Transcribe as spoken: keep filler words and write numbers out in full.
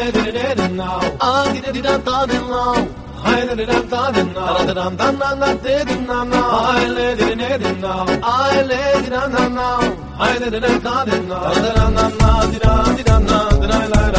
le did it now. I did it now. I did it now. Da da da da da did it now. I let it now. I let it now. I did it now. Da da da da da da da da da.